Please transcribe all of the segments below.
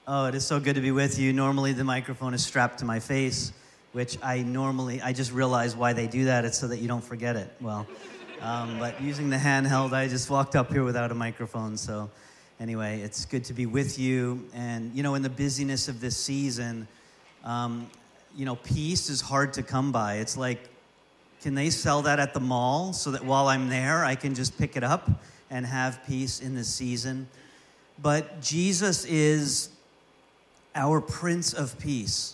Oh, it is so good to be with you. Normally the microphone is strapped to my face, which I just realized why they do that. It's so that you don't forget it. Well, but using the handheld, I just walked up here without a microphone. So anyway, it's good to be with you. And, in the busyness of this season, peace is hard to come by. It's like, can they sell that at the mall so that while I'm there, I can just pick it up and have peace in this season? But Jesus is our Prince of Peace.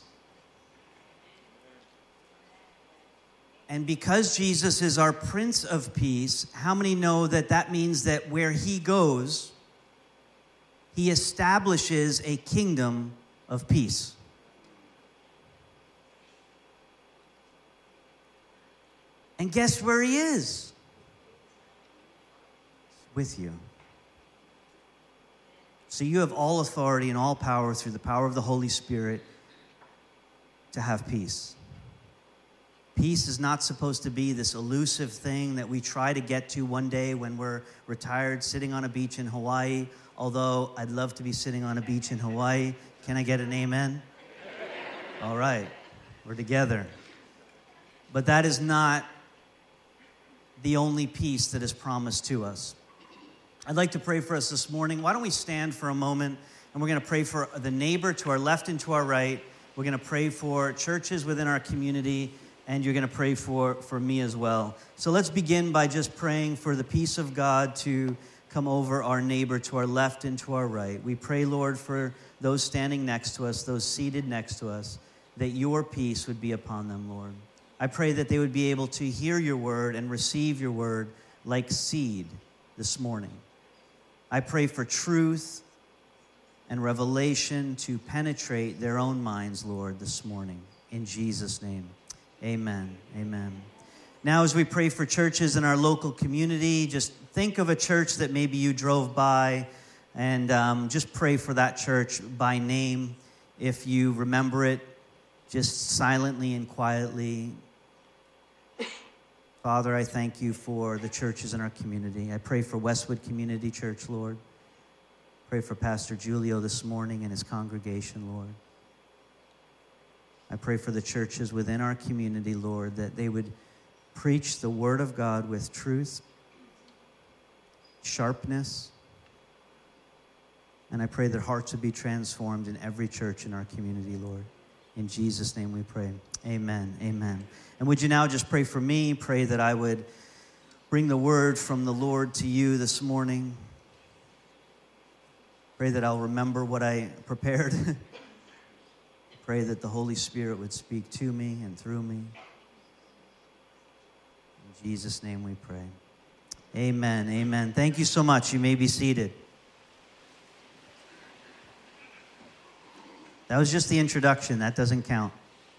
And because Jesus is our Prince of Peace, how many know that that means that where he goes, he establishes a kingdom of peace? And guess where he is? With you. So you have all authority and all power through the power of the Holy Spirit to have peace. Peace is not supposed to be this elusive thing that we try to get to one day when we're retired sitting on a beach in Hawaii, although I'd love to be sitting on a beach in Hawaii. Can I get an amen? All right, we're together. But that is not the only peace that is promised to us. I'd like to pray for us this morning. Why don't we stand for a moment, and we're going to pray for the neighbor to our left and to our right. We're going to pray for churches within our community, and you're going to pray for me as well. So let's begin by just praying for the peace of God to come over our neighbor to our left and to our right. We pray, Lord, for those standing next to us, those seated next to us, that your peace would be upon them, Lord. I pray that they would be able to hear your word and receive your word like seed this morning. I pray for truth and revelation to penetrate their own minds, Lord, this morning. In Jesus' name, amen. Amen. Now, as we pray for churches in our local community, just think of a church that maybe you drove by and just pray for that church by name. If you remember it, just silently and quietly. Father, I thank you for the churches in our community. I pray for Westwood Community Church, Lord. Pray for Pastor Julio this morning and his congregation, Lord. I pray for the churches within our community, Lord, that they would preach the word of God with truth, sharpness, and I pray that hearts would be transformed in every church in our community, Lord. In Jesus' name we pray. Amen. Amen. And would you now just pray for me? Pray that I would bring the word from the Lord to you this morning. Pray that I'll remember what I prepared. Pray that the Holy Spirit would speak to me and through me. In Jesus' name we pray. Amen. Amen. Thank you so much. You may be seated. That was just the introduction. That doesn't count.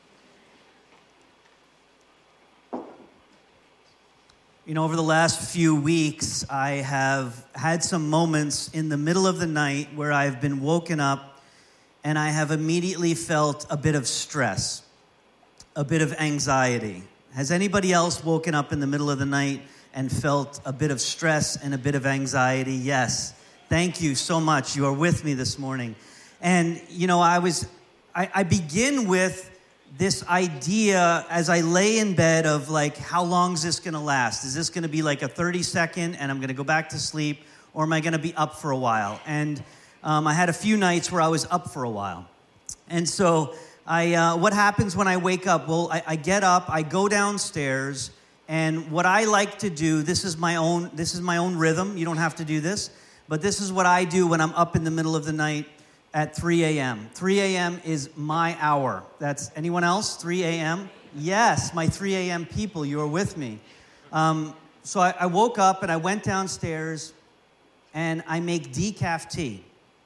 Over the last few weeks, I have had some moments in the middle of the night where I've been woken up and I have immediately felt a bit of stress, a bit of anxiety. Has anybody else woken up in the middle of the night and felt a bit of stress and a bit of anxiety? Yes. Thank you so much. You are with me this morning. And, I begin with this idea as I lay in bed of like, how long is this going to last? Is this going to be like a 30-second and I'm going to go back to sleep, or am I going to be up for a while? And I had a few nights where I was up for a while. And so what happens when I wake up? Well, I get up, I go downstairs, and what I like to do, this is my own rhythm. You don't have to do this, but this is what I do when I'm up in the middle of the night. At 3 a.m. 3 a.m. is my hour. That's anyone else? 3 a.m.? Yes, my 3 a.m. people, you are with me. So I woke up and I went downstairs and I make decaf tea.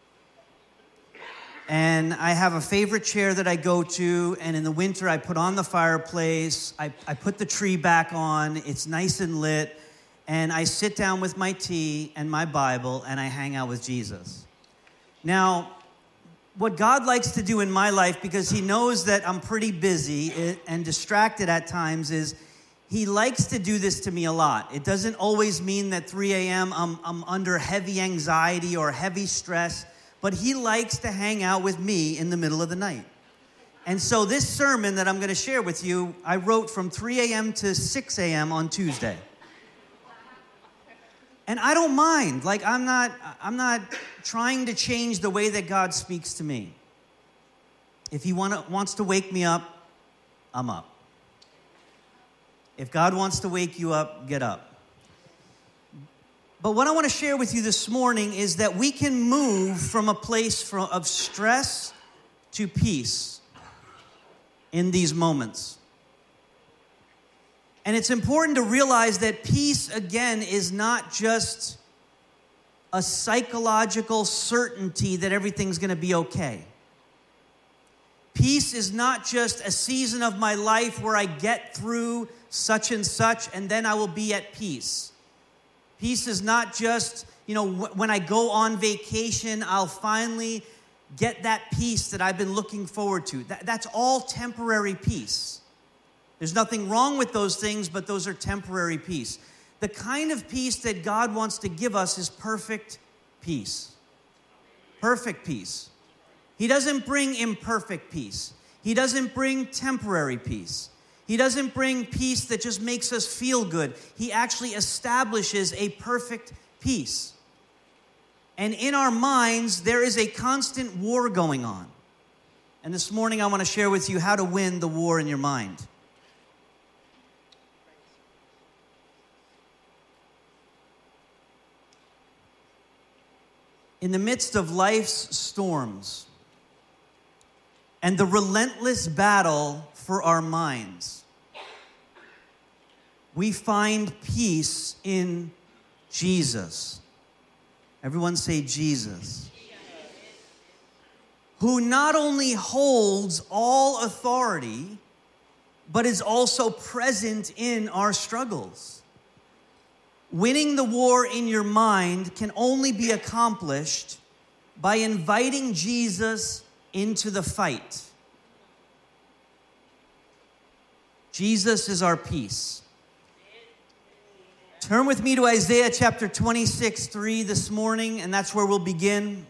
And I have a favorite chair that I go to, and in the winter I put on the fireplace. I put the tree back on. It's nice and lit. And I sit down with my tea and my Bible and I hang out with Jesus. Now, what God likes to do in my life, because he knows that I'm pretty busy and distracted at times, is he likes to do this to me a lot. It doesn't always mean that 3 a.m. I'm under heavy anxiety or heavy stress, but he likes to hang out with me in the middle of the night. And so this sermon that I'm going to share with you, I wrote from 3 a.m. to 6 a.m. on Tuesday. And I don't mind. Like, I'm not trying to change the way that God speaks to me. If he wants to wake me up, I'm up. If God wants to wake you up, get up. But what I want to share with you this morning is that we can move from a place of stress to peace in these moments. And it's important to realize that peace, again, is not just a psychological certainty that everything's going to be okay. Peace is not just a season of my life where I get through such and such and then I will be at peace. Peace is not just, when I go on vacation, I'll finally get that peace that I've been looking forward to. That's all temporary peace. There's nothing wrong with those things, but those are temporary peace. The kind of peace that God wants to give us is perfect peace. Perfect peace. He doesn't bring imperfect peace. He doesn't bring temporary peace. He doesn't bring peace that just makes us feel good. He actually establishes a perfect peace. And in our minds, there is a constant war going on. And this morning, I want to share with you how to win the war in your mind. In the midst of life's storms and the relentless battle for our minds, we find peace in Jesus. Everyone say Jesus. Who not only holds all authority, but is also present in our struggles. Winning the war in your mind can only be accomplished by inviting Jesus into the fight. Jesus is our peace. Turn with me to Isaiah chapter 26:3 this morning, and that's where we'll begin.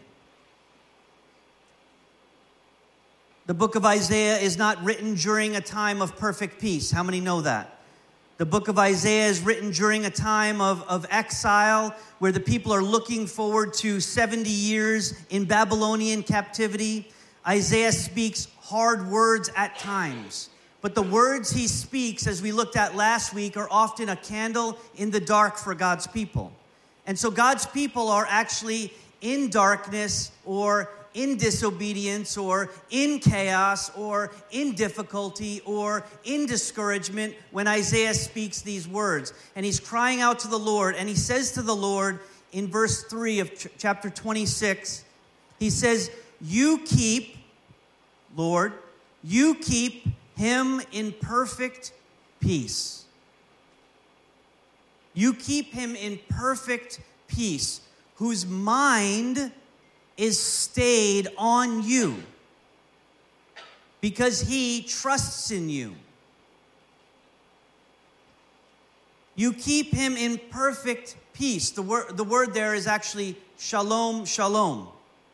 The book of Isaiah is not written during a time of perfect peace. How many know that? The book of Isaiah is written during a time of exile where the people are looking forward to 70 years in Babylonian captivity. Isaiah speaks hard words at times. But the words he speaks, as we looked at last week, are often a candle in the dark for God's people. And so God's people are actually in darkness or in disobedience or in chaos or in difficulty or in discouragement when Isaiah speaks these words. And he's crying out to the Lord, and he says to the Lord in verse 3 of chapter 26, he says, "You keep, Lord, you keep him in perfect peace." You keep him in perfect peace, whose mind is stayed on you, because he trusts in you. You keep him in perfect peace. The word there is actually shalom, shalom.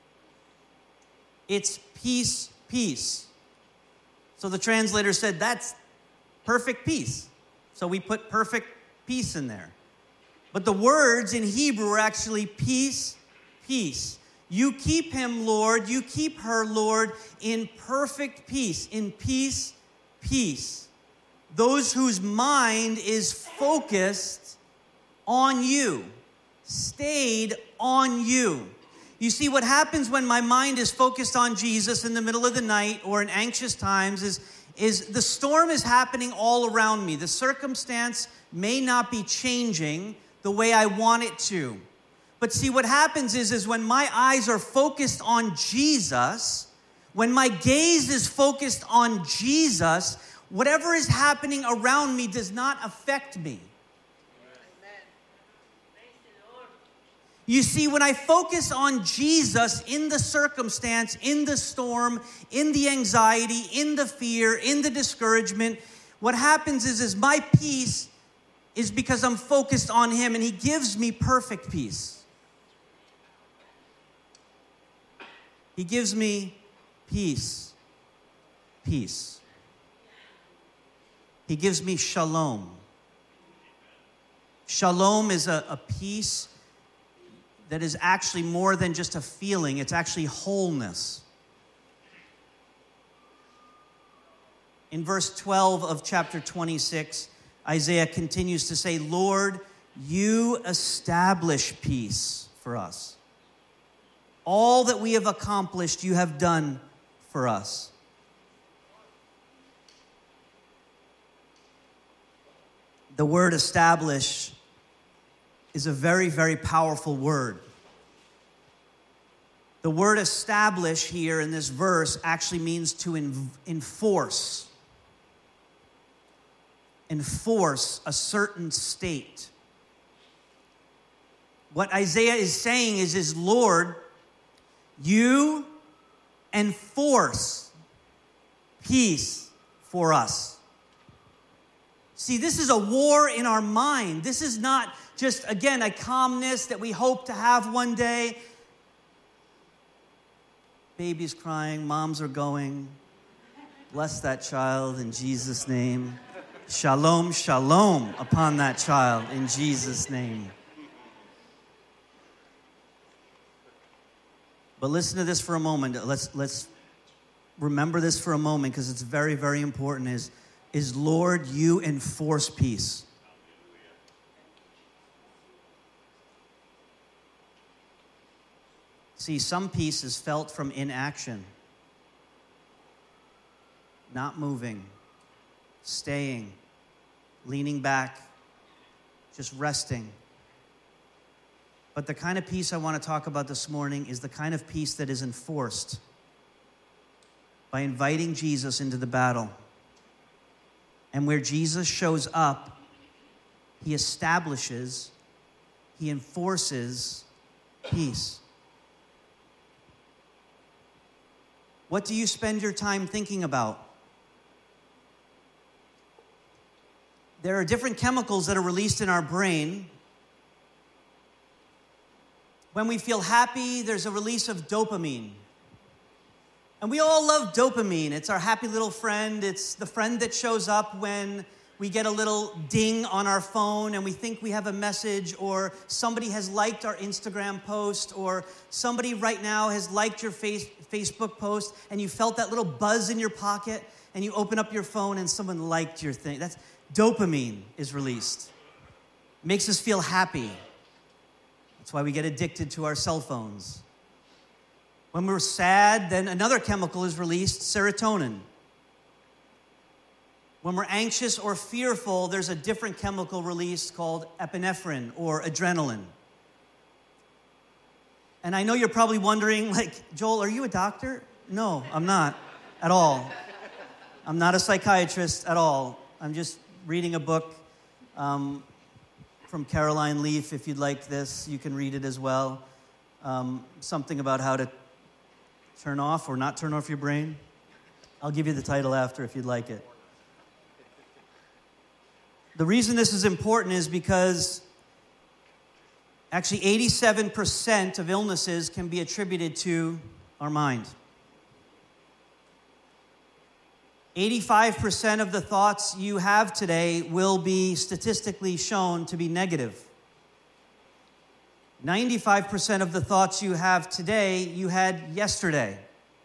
It's peace, peace. So the translator said, that's perfect peace. So we put perfect peace in there. But the words in Hebrew are actually peace, peace. You keep him, Lord, you keep her, Lord, in perfect peace, in peace, peace. Those whose mind is focused on you, stayed on you. You see, what happens when my mind is focused on Jesus in the middle of the night or in anxious times is the storm is happening all around me. The circumstance may not be changing the way I want it to. But see, what happens is when my eyes are focused on Jesus, when my gaze is focused on Jesus, whatever is happening around me does not affect me. You see, when I focus on Jesus in the circumstance, in the storm, in the anxiety, in the fear, in the discouragement, what happens is my peace is because I'm focused on him, and he gives me perfect peace. He gives me peace. Peace. He gives me shalom. Shalom is a peace that is actually more than just a feeling. It's actually wholeness. In verse 12 of chapter 26, Isaiah continues to say, Lord, you establish peace for us. All that we have accomplished, you have done for us. The word establish is a very, very powerful word. The word establish here in this verse actually means to enforce. Enforce a certain state. What Isaiah is saying is Lord, you enforce peace for us. See, this is a war in our mind. This is not just, again, a calmness that we hope to have one day. Baby's crying, moms are going. Bless that child in Jesus' name. Shalom, shalom upon that child in Jesus' name. But listen to this for a moment. Let's remember this for a moment because it's very, very important. Is Lord, you enforce peace. See, some peace is felt from inaction, not moving, staying, leaning back, just resting. But the kind of peace I want to talk about this morning is the kind of peace that is enforced by inviting Jesus into the battle. And where Jesus shows up, he establishes, he enforces peace. What do you spend your time thinking about? There are different chemicals that are released in our brain. When we feel happy, there's a release of dopamine. And we all love dopamine. It's our happy little friend. It's the friend that shows up when we get a little ding on our phone and we think we have a message, or somebody has liked our Instagram post, or somebody right now has liked your Facebook post, and you felt that little buzz in your pocket, and you open up your phone and someone liked your thing. That's dopamine is released. It makes us feel happy. That's why we get addicted to our cell phones. When we're sad, then another chemical is released, serotonin. When we're anxious or fearful, there's a different chemical released called epinephrine or adrenaline. And I know you're probably wondering, like, Joel, are you a doctor? No, I'm not at all. I'm not a psychiatrist at all. I'm just reading a book from Caroline Leaf. If you'd like this, you can read it as well. Something about how to turn off or not turn off your brain. I'll give you the title after if you'd like it. The reason this is important is because actually 87% of illnesses can be attributed to our mind. 85% of the thoughts you have today will be statistically shown to be negative. 95% of the thoughts you have today, you had yesterday.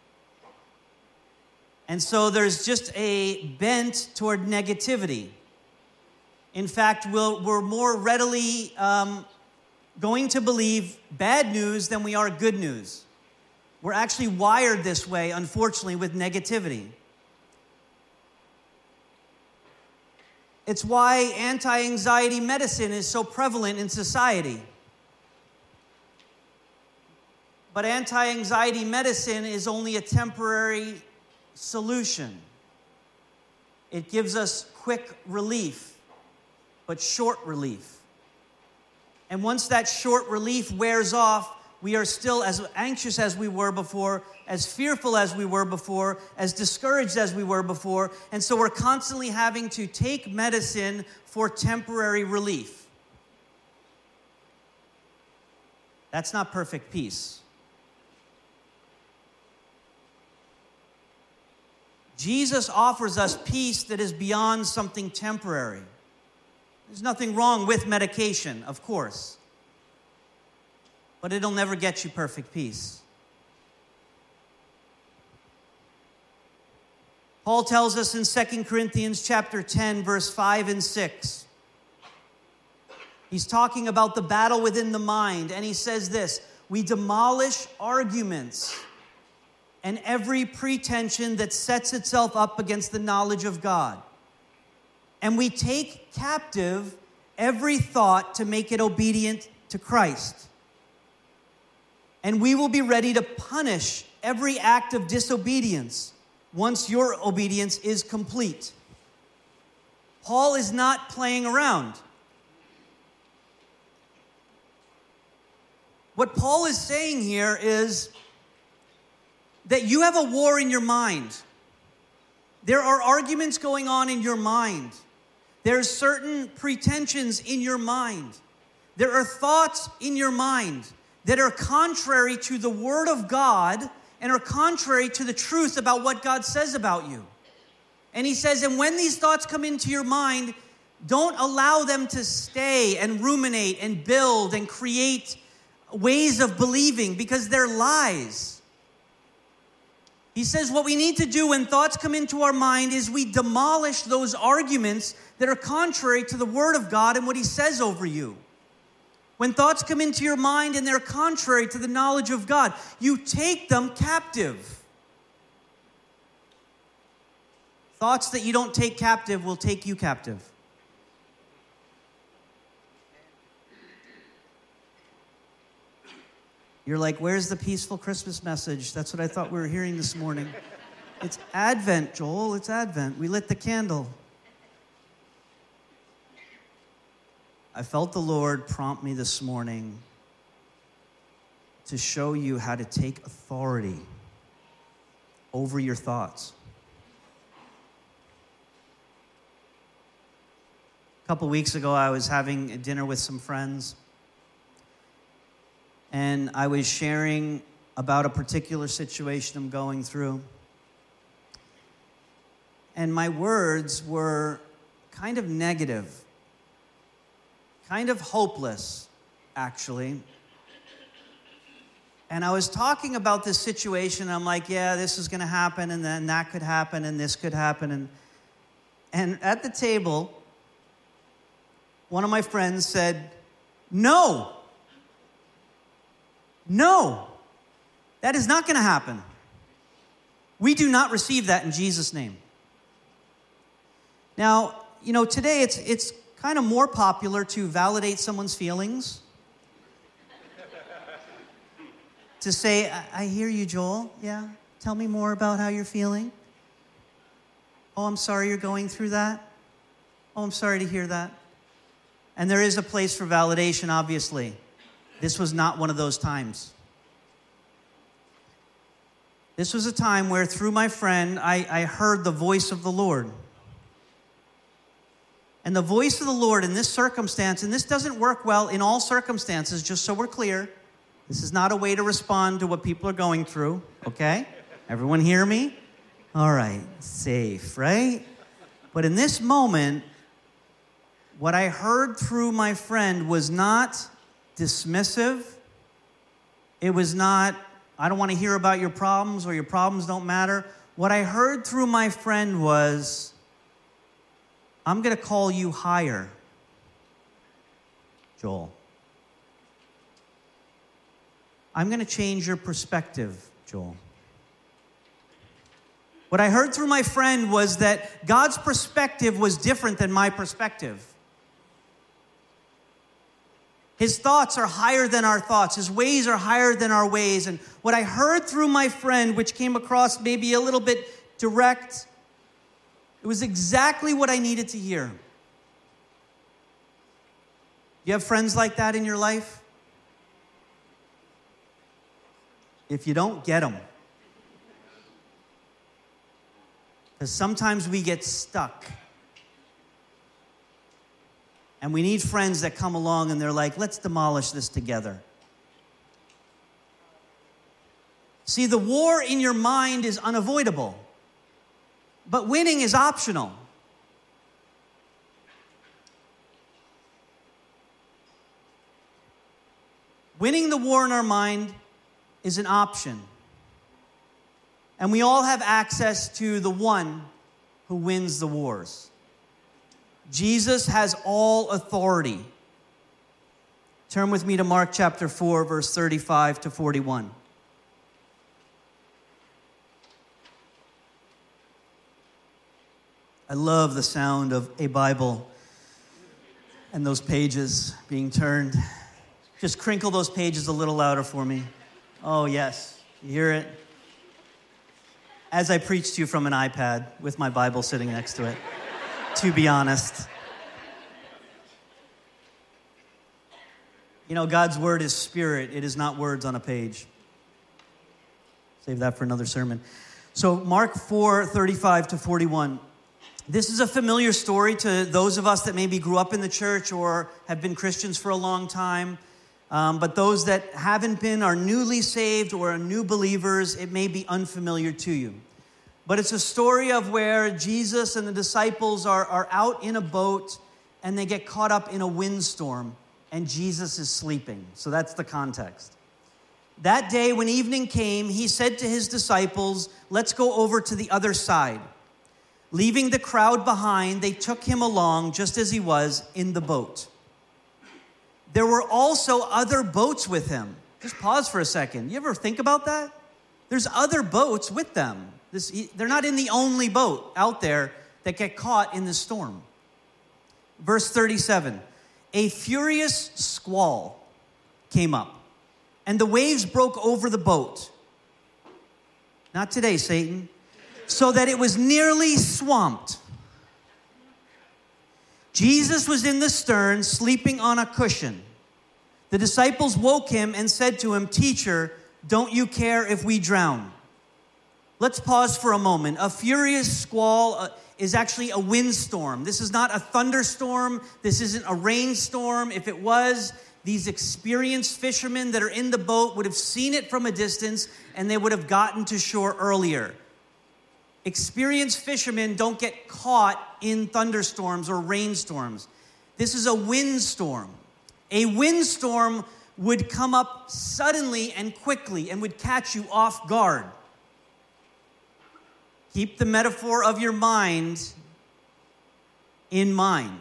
And so there's just a bent toward negativity. In fact, we're more readily going to believe bad news than we are good news. We're actually wired this way, unfortunately, with negativity. It's why anti-anxiety medicine is so prevalent in society. But anti-anxiety medicine is only a temporary solution. It gives us quick relief, but short relief. And once that short relief wears off, we are still as anxious as we were before, as fearful as we were before, as discouraged as we were before. And so we're constantly having to take medicine for temporary relief. That's not perfect peace. Jesus offers us peace that is beyond something temporary. There's nothing wrong with medication, of course, but it'll never get you perfect peace. Paul tells us in 2 Corinthians chapter 10, verse 5 and 6. He's talking about the battle within the mind, and he says this: we demolish arguments and every pretension that sets itself up against the knowledge of God. And we take captive every thought to make it obedient to Christ. And we will be ready to punish every act of disobedience once your obedience is complete. Paul is not playing around. What Paul is saying here is that you have a war in your mind. There are arguments going on in your mind. There's certain pretensions in your mind. There are thoughts in your mind that are contrary to the Word of God and are contrary to the truth about what God says about you. And he says, and when these thoughts come into your mind, don't allow them to stay and ruminate and build and create ways of believing, because they're lies. He says what we need to do when thoughts come into our mind is we demolish those arguments that are contrary to the Word of God and what He says over you. When thoughts come into your mind and they're contrary to the knowledge of God, you take them captive. Thoughts that you don't take captive will take you captive. You're like, where's the peaceful Christmas message? That's what I thought we were hearing this morning. It's Advent, Joel. It's Advent. We lit the candle. I felt the Lord prompt me this morning to show you how to take authority over your thoughts. A couple weeks ago, I was having a dinner with some friends, and I was sharing about a particular situation I'm going through. And my words were kind of negative, kind of hopeless, actually. And I was talking about this situation. I'm like, yeah, this is going to happen, and then that could happen, and this could happen. And at the table, one of my friends said, No, that is not going to happen. We do not receive that in Jesus' name. Now, today it's kind of more popular to validate someone's feelings. To say, I hear you, Joel. Yeah, tell me more about how you're feeling. Oh, I'm sorry you're going through that. Oh, I'm sorry to hear that. And there is a place for validation, obviously. This was not one of those times. This was a time where, through my friend, I heard the voice of the Lord. And the voice of the Lord in this circumstance, and this doesn't work well in all circumstances, just so we're clear. This is not a way to respond to what people are going through, okay? Everyone hear me? All right, safe, right? But in this moment, what I heard through my friend was not dismissive. It was not, I don't want to hear about your problems, or your problems don't matter. What I heard through my friend was, I'm going to call you higher, Joel. I'm going to change your perspective, Joel. What I heard through my friend was that God's perspective was different than my perspective. His thoughts are higher than our thoughts. His ways are higher than our ways. And what I heard through my friend, which came across maybe a little bit direct, it was exactly what I needed to hear. You have friends like that in your life? If you don't, get them. Because sometimes we get stuck. And we need friends that come along and they're like, let's demolish this together. See, the war in your mind is unavoidable. But winning is optional. Winning the war in our mind is an option. And we all have access to the one who wins the wars. Jesus has all authority. Turn with me to Mark chapter 4, verse 35 to 41. I love the sound of a Bible and those pages being turned. Just crinkle those pages a little louder for me. Oh, yes. You hear it? As I preach to you from an iPad with my Bible sitting next to it, to be honest. You know, God's word is spirit. It is not words on a page. Save that for another sermon. So Mark 4, 35 to 41. This is a familiar story to those of us that maybe grew up in the church or have been Christians for a long time. But those that haven't been, are newly saved or are new believers, it may be unfamiliar to you. But it's a story of where Jesus and the disciples are out in a boat and they get caught up in a windstorm and Jesus is sleeping. So that's the context. That day when evening came, he said to his disciples, "Let's go over to the other side." Leaving the crowd behind, they took him along just as he was in the boat. There were also other boats with him. Just pause for a second. You ever think about that? There's other boats with them. They're not in the only boat out there that get caught in the storm. Verse 37, a furious squall came up, and the waves broke over the boat. Not today, Satan. So that it was nearly swamped. Jesus was in the stern, sleeping on a cushion. The disciples woke him and said to him, "Teacher, don't you care if we drown?" Let's pause for a moment. A furious squall is actually a windstorm. This is not a thunderstorm. This isn't a rainstorm. If it was, these experienced fishermen that are in the boat would have seen it from a distance and they would have gotten to shore earlier. Experienced fishermen don't get caught in thunderstorms or rainstorms. This is a windstorm. A windstorm would come up suddenly and quickly and would catch you off guard. Keep the metaphor of your mind in mind.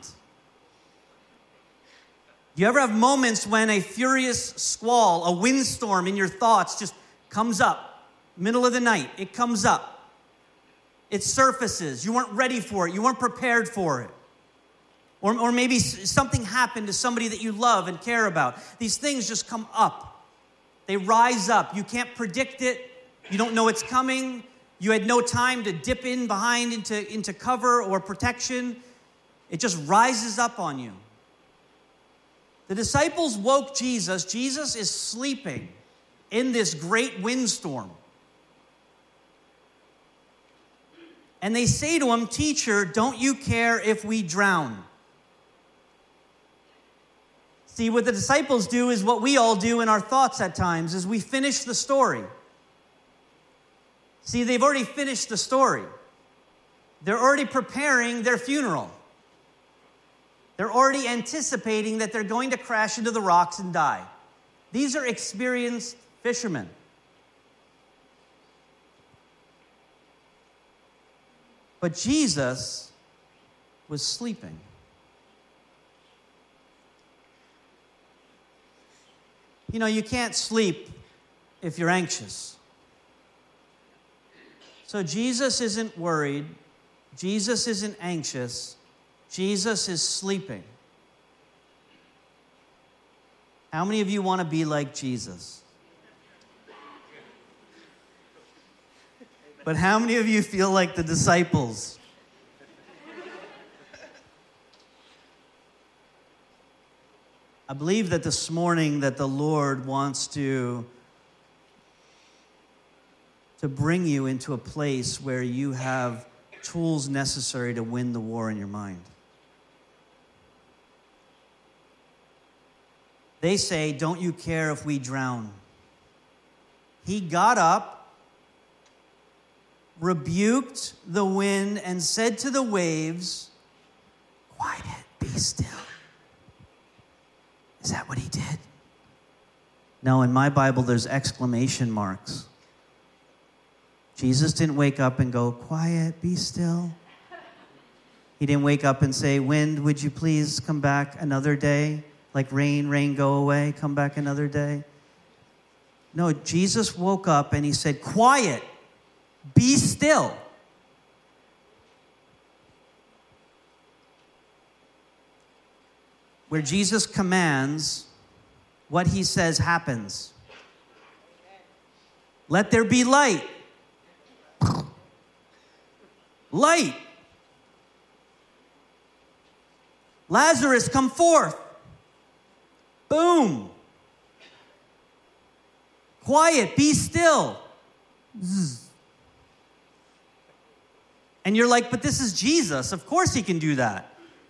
Do you ever have moments when a furious squall, a windstorm in your thoughts just comes up? Middle of the night, it comes up. It surfaces. You weren't ready for it. You weren't prepared for it. Or maybe something happened to somebody that you love and care about. These things just come up. They rise up. You can't predict it. You don't know it's coming. You had no time to dip in behind into cover or protection. It just rises up on you. The disciples woke Jesus. Jesus is sleeping in this great windstorm. And they say to him, "Teacher, don't you care if we drown?" See, what the disciples do is what we all do in our thoughts at times, is we finish the story. See, they've already finished the story. They're already preparing their funeral. They're already anticipating that they're going to crash into the rocks and die. These are experienced fishermen. But Jesus was sleeping. You know, you can't sleep if you're anxious. So Jesus isn't worried. Jesus isn't anxious. Jesus is sleeping. How many of you want to be like Jesus? But how many of you feel like the disciples? I believe that this morning that the Lord wants to bring you into a place where you have tools necessary to win the war in your mind. They say, "Don't you care if we drown?" He got up rebuked the wind and said to the waves, quiet, be still. Is that what he did? No, in my Bible, there's exclamation marks. Jesus didn't wake up and go, quiet, be still. He didn't wake up and say, wind, would you please come back another day? Like rain, rain, go away, come back another day. No, Jesus woke up and he said, quiet, be still. Where Jesus commands, what he says happens. Let there be light. Light. Lazarus, come forth. Boom. Quiet, be still. Zzz. And you're like, but this is Jesus. Of course he can do that.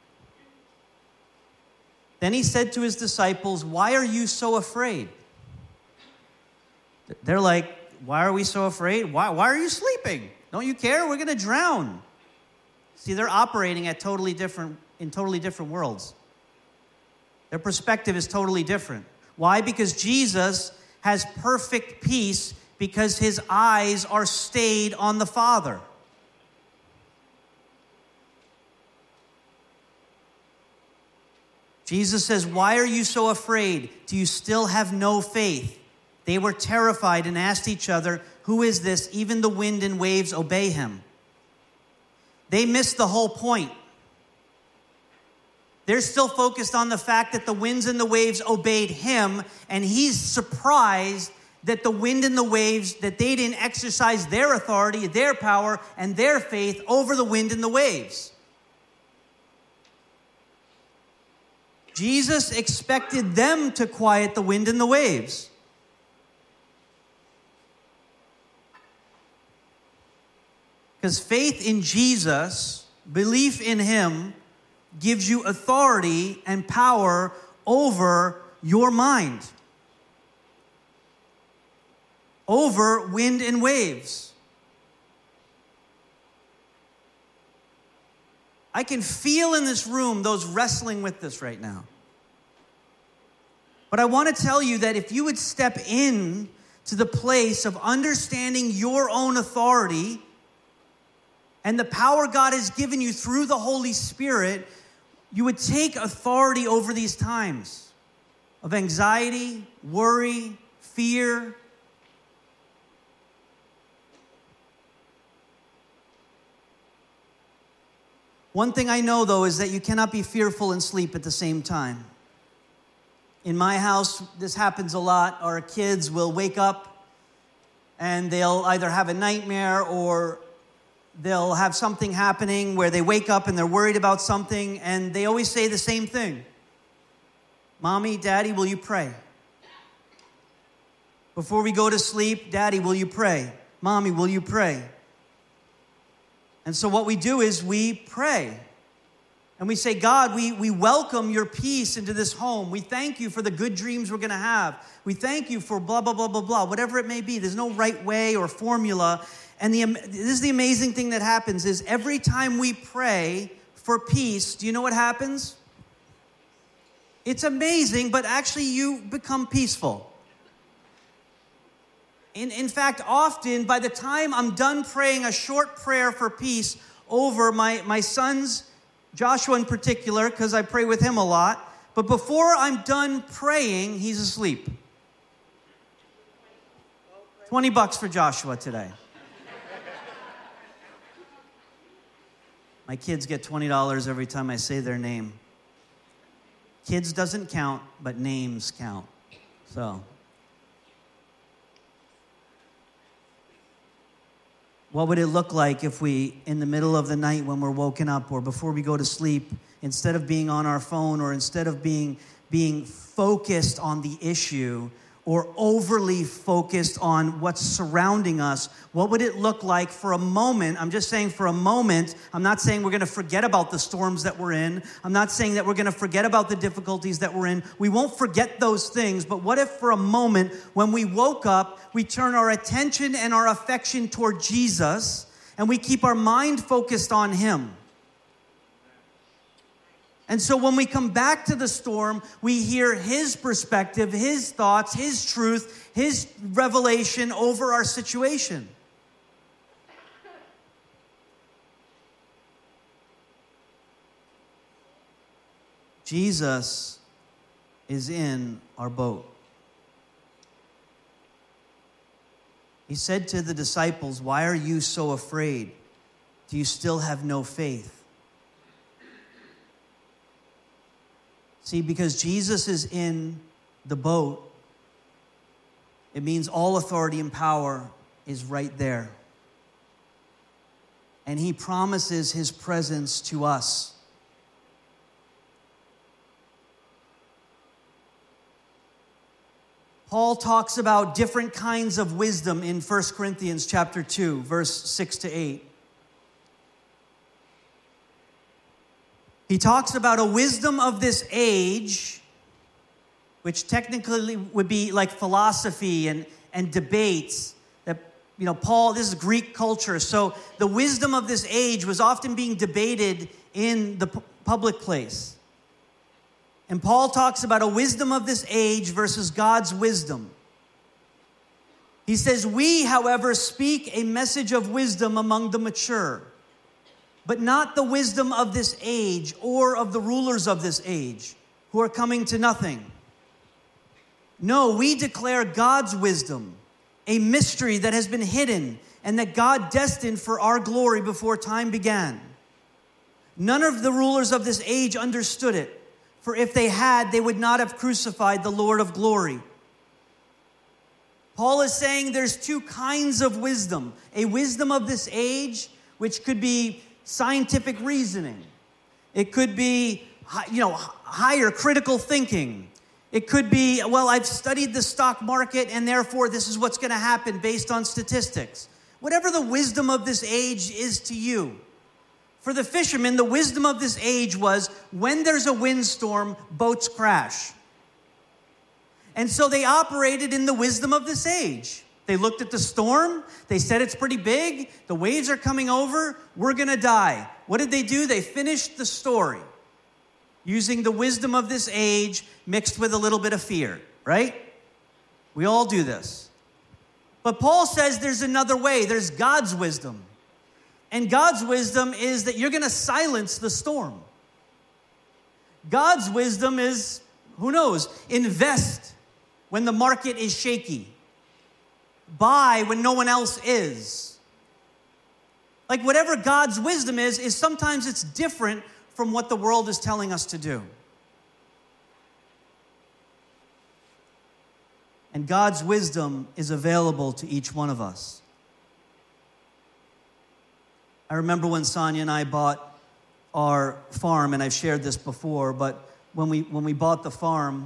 Then he said to his disciples, why are you so afraid? They're like, why are we so afraid? Why are you sleeping? Don't you care? We're going to drown. See, they're operating in totally different worlds. Their perspective is totally different. Why? Because Jesus has perfect peace because his eyes are stayed on the Father. Jesus says, why are you so afraid? Do you still have no faith? They were terrified and asked each other, who is this? Even the wind and waves obey him. They missed the whole point. They're still focused on the fact that the winds and the waves obeyed him, and he's surprised that the wind and the waves, that they didn't exercise their authority, their power, and their faith over the wind and the waves. Jesus expected them to quiet the wind and the waves. Because faith in Jesus, belief in him, gives you authority and power over your mind, over wind and waves. I can feel in this room those wrestling with this right now. But I want to tell you that if you would step in to the place of understanding your own authority and the power God has given you through the Holy Spirit, you would take authority over these times of anxiety, worry, fear. One thing I know, though, is that you cannot be fearful and sleep at the same time. In my house, this happens a lot. Our kids will wake up and they'll either have a nightmare or they'll have something happening where they wake up and they're worried about something, and they always say the same thing. Mommy, Daddy, will you pray? Before we go to sleep, Daddy, will you pray? Mommy, will you pray? And so what we do is we pray. And we say, God, we welcome your peace into this home. We thank you for the good dreams we're going to have. We thank you for blah, blah, blah, blah, blah, whatever it may be. There's no right way or formula. And this is the amazing thing that happens is every time we pray for peace, do you know what happens? It's amazing, but actually you become peaceful. In fact, often by the time I'm done praying a short prayer for peace over my sons, Joshua in particular, because I pray with him a lot, but before I'm done praying, he's asleep. $20 for Joshua today. My kids get $20 every time I say their name. Kids doesn't count, but names count. So, what would it look like if we, in the middle of the night when we're woken up or before we go to sleep, instead of being on our phone or instead of being focused on the issue or overly focused on what's surrounding us, what would it look like for a moment? I'm just saying for a moment. I'm not saying we're going to forget about the storms that we're in. I'm not saying that we're going to forget about the difficulties that we're in. We won't forget those things, but what if for a moment when we woke up, we turn our attention and our affection toward Jesus and we keep our mind focused on Him. And so when we come back to the storm, we hear His perspective, His thoughts, His truth, His revelation over our situation. Jesus is in our boat. He said to the disciples, "Why are you so afraid? Do you still have no faith?" See, because Jesus is in the boat, it means all authority and power is right there. And He promises His presence to us. Paul talks about different kinds of wisdom in 1 Corinthians chapter 2, verse 6 to 8. He talks about a wisdom of this age, which technically would be like philosophy and debates. That, Paul, this is Greek culture. So the wisdom of this age was often being debated in the public place. And Paul talks about a wisdom of this age versus God's wisdom. He says, "We, however, speak a message of wisdom among the mature, but not the wisdom of this age or of the rulers of this age, who are coming to nothing. No, we declare God's wisdom, a mystery that has been hidden and that God destined for our glory before time began. None of the rulers of this age understood it. For if they had, they would not have crucified the Lord of glory." Paul is saying there's two kinds of wisdom. A wisdom of this age, which could be scientific reasoning. It could be, higher critical thinking. It could be, I've studied the stock market and therefore this is what's going to happen based on statistics. Whatever the wisdom of this age is to you. For the fishermen, the wisdom of this age was when there's a windstorm, boats crash. And so they operated in the wisdom of this age. They looked at the storm. They said it's pretty big. The waves are coming over. We're going to die. What did they do? They finished the story using the wisdom of this age mixed with a little bit of fear, right? We all do this. But Paul says there's another way. There's God's wisdom. And God's wisdom is that you're going to silence the storm. God's wisdom is, who knows, invest when the market is shaky. Buy when no one else is. Like whatever God's wisdom is sometimes it's different from what the world is telling us to do. And God's wisdom is available to each one of us. I remember when Sonia and I bought our farm, and I've shared this before, but when we bought the farm,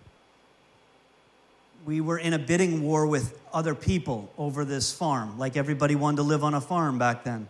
we were in a bidding war with other people over this farm. Like everybody wanted to live on a farm back then.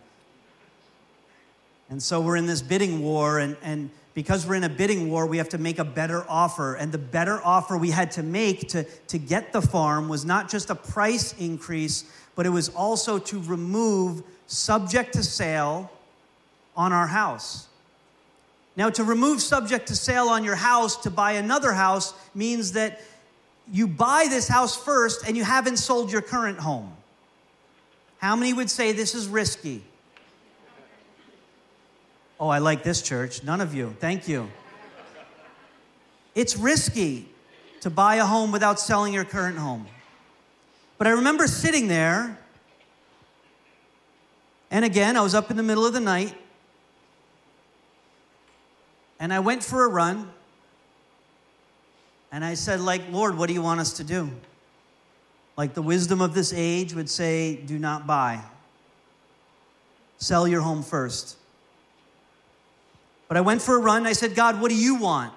And so we're in this bidding war, and because we're in a bidding war, we have to make a better offer. And the better offer we had to make to get the farm was not just a price increase, but it was also to remove subject to sale on our house. Now, to remove subject to sale on your house to buy another house means that you buy this house first and you haven't sold your current home. How many would say this is risky? Oh, I like this church. None of you. Thank you. It's risky to buy a home without selling your current home. But I remember sitting there, and again, I was up in the middle of the night, and I went for a run, and I said, Lord, what do you want us to do? Like the wisdom of this age would say, do not buy. Sell your home first. But I went for a run, and I said, God, what do you want?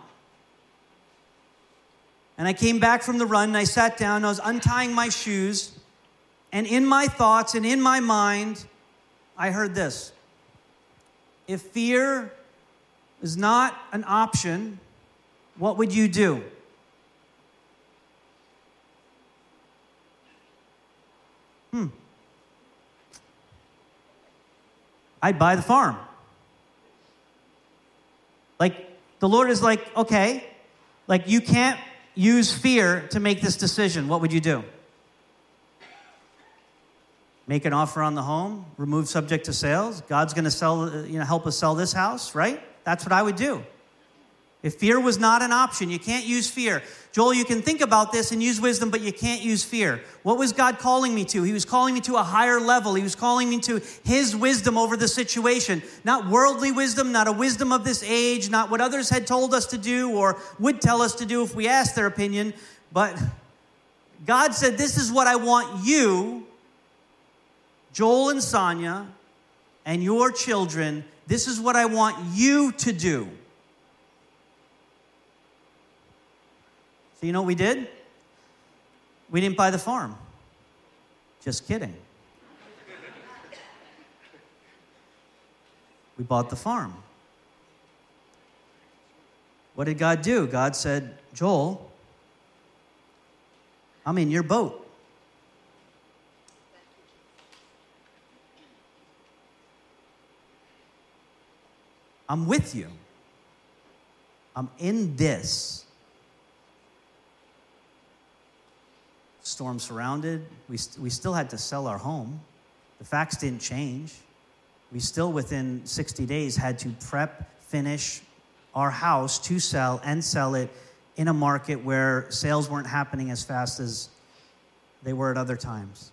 And I came back from the run, and I sat down, and I was untying my shoes, and in my thoughts and in my mind, I heard this. If fear is not an option, what would you do? I'd buy the farm. Like, the Lord is like, okay, like you can't use fear to make this decision. What would you do? Make an offer on the home, remove subject to sales. God's going to help us sell this house, right? That's what I would do. If fear was not an option, you can't use fear. Joel, you can think about this and use wisdom, but you can't use fear. What was God calling me to? He was calling me to a higher level. He was calling me to his wisdom over the situation. Not worldly wisdom, not a wisdom of this age, not what others had told us to do or would tell us to do if we asked their opinion. But God said, this is what I want you, Joel and Sonia, and your children, this is what I want you to do. So you know what we did? We didn't buy the farm. Just kidding. We bought the farm. What did God do? God said, Joel, I'm in your boat. I'm with you. I'm in this. Storm surrounded. We still had to sell our home. The facts didn't change. We still, within 60 days, had to prep, finish our house to sell and sell it in a market where sales weren't happening as fast as they were at other times.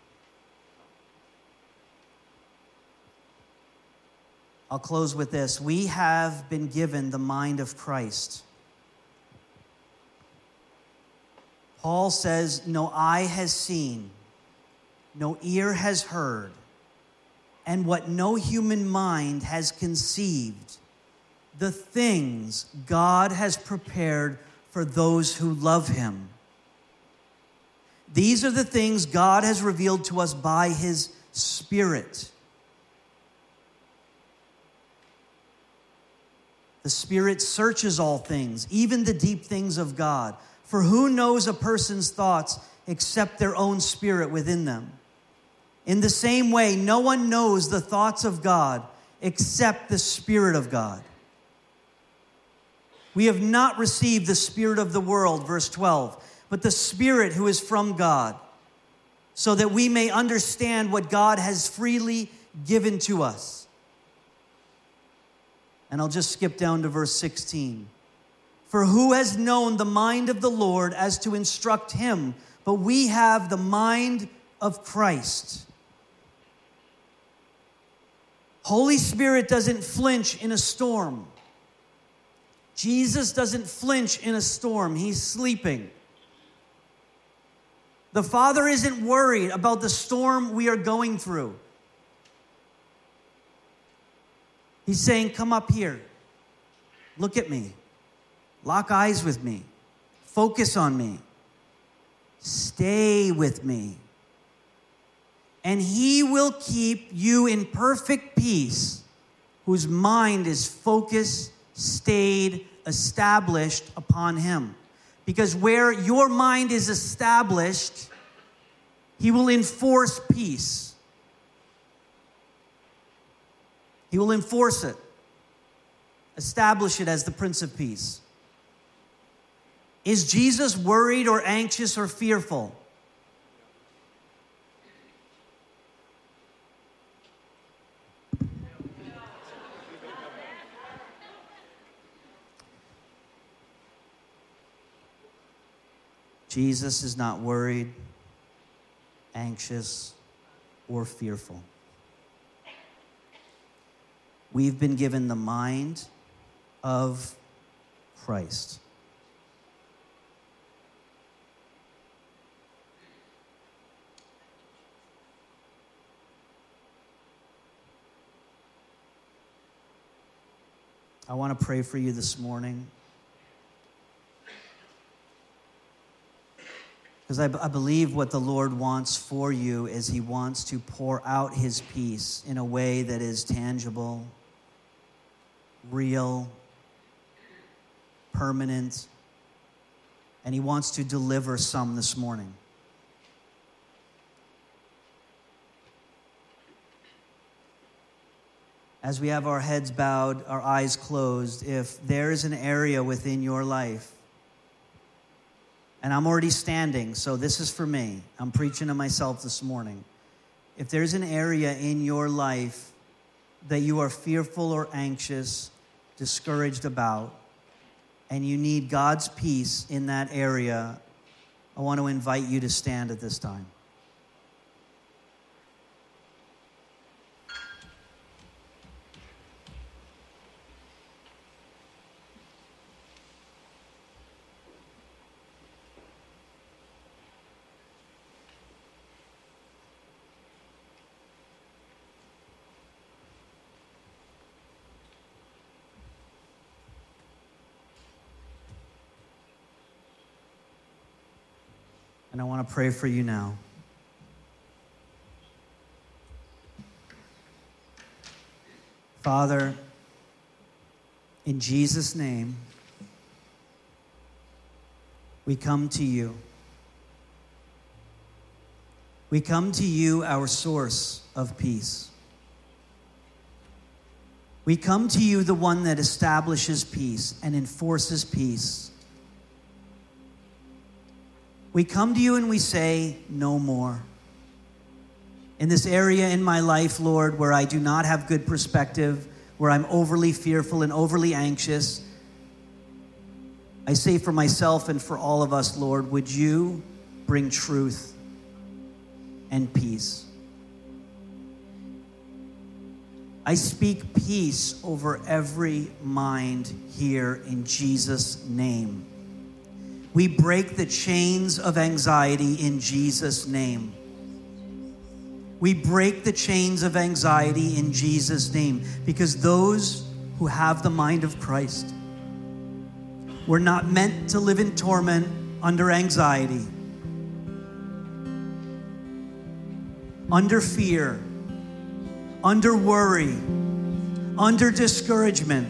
I'll close with this. We have been given the mind of Christ. Paul says, no eye has seen, no ear has heard, and what no human mind has conceived, the things God has prepared for those who love him. These are the things God has revealed to us by his Spirit. The Spirit searches all things, even the deep things of God. For who knows a person's thoughts except their own spirit within them? In the same way, no one knows the thoughts of God except the Spirit of God. We have not received the spirit of the world, verse 12, but the Spirit who is from God, so that we may understand what God has freely given to us. And I'll just skip down to verse 16. For who has known the mind of the Lord as to instruct him? But we have the mind of Christ. Holy Spirit doesn't flinch in a storm. Jesus doesn't flinch in a storm. He's sleeping. The Father isn't worried about the storm we are going through. He's saying, come up here. Look at me. Lock eyes with me. Focus on me. Stay with me. And he will keep you in perfect peace, whose mind is focused, stayed, established upon him. Because where your mind is established, he will enforce peace. He will enforce it. Establish it as the Prince of Peace. Is Jesus worried or anxious or fearful? Jesus is not worried, anxious, or fearful. We've been given the mind of Christ. I want to pray for you this morning. Because I believe what the Lord wants for you is he wants to pour out his peace in a way that is tangible, real, permanent, and he wants to deliver some this morning. as we have our heads bowed, our eyes closed, if there is an area within your life, and I'm already standing, so this is for me. I'm preaching to myself this morning. If there's an area in your life that you are fearful or anxious, discouraged about, and you need God's peace in that area, I want to invite you to stand at this time. And I want to pray for you now. Father, in Jesus' name, we come to you. We come to you, our source of peace. We come to you, the one that establishes peace and enforces peace. We come to you and we say, no more. In this area in my life, Lord, where I do not have good perspective, where I'm overly fearful and overly anxious, I say for myself and for all of us, Lord, would you bring truth and peace? I speak peace over every mind here in Jesus' name. We break the chains of anxiety in Jesus' name. We break the chains of anxiety in Jesus' name, because those who have the mind of Christ were not meant to live in torment under anxiety, under fear, under worry, under discouragement.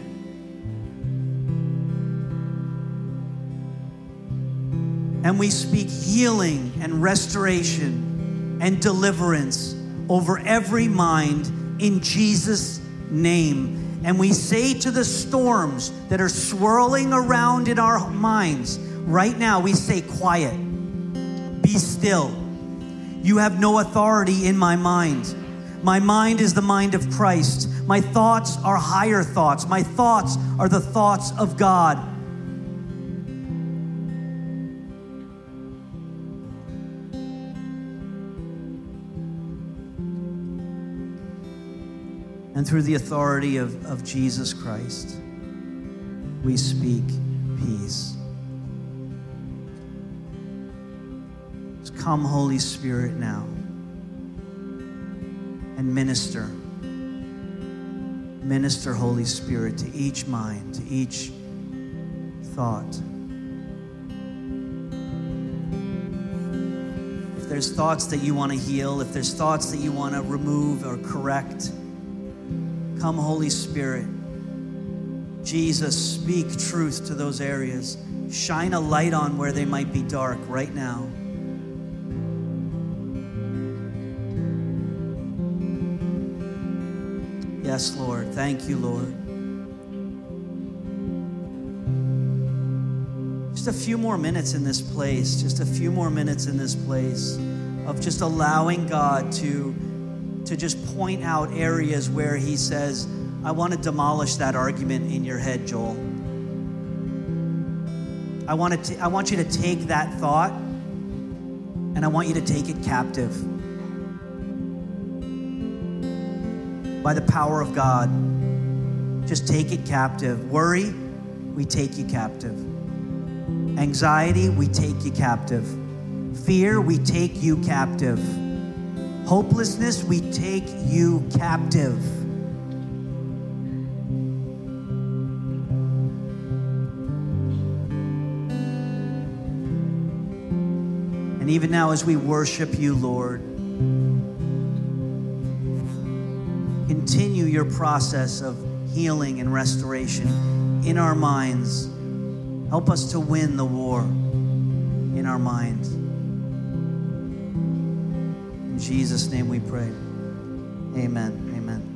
And we speak healing and restoration and deliverance over every mind in Jesus' name. And we say to the storms that are swirling around in our minds right now, we say, quiet, be still. You have no authority in my mind. My mind is the mind of Christ. My thoughts are higher thoughts. My thoughts are the thoughts of God. And through the authority of Jesus Christ, we speak peace. Just come, Holy Spirit, now and minister. Minister, Holy Spirit, to each mind, to each thought. If there's thoughts that you want to heal, if there's thoughts that you want to remove or correct, come, Holy Spirit. Jesus, speak truth to those areas. Shine a light on where they might be dark right now. Yes, Lord. Thank you, Lord. Just a few more minutes in this place. Just a few more minutes in this place of just allowing God to just point out areas where he says, I want to demolish that argument in your head, Joel. I want you to take that thought and I want you to take it captive. By the power of God, just take it captive. Worry, we take you captive. Anxiety, we take you captive. Fear, we take you captive. Hopelessness, we take you captive. And even now as we worship you, Lord, continue your process of healing and restoration in our minds. Help us to win the war in our minds. In Jesus' name we pray. Amen. Amen.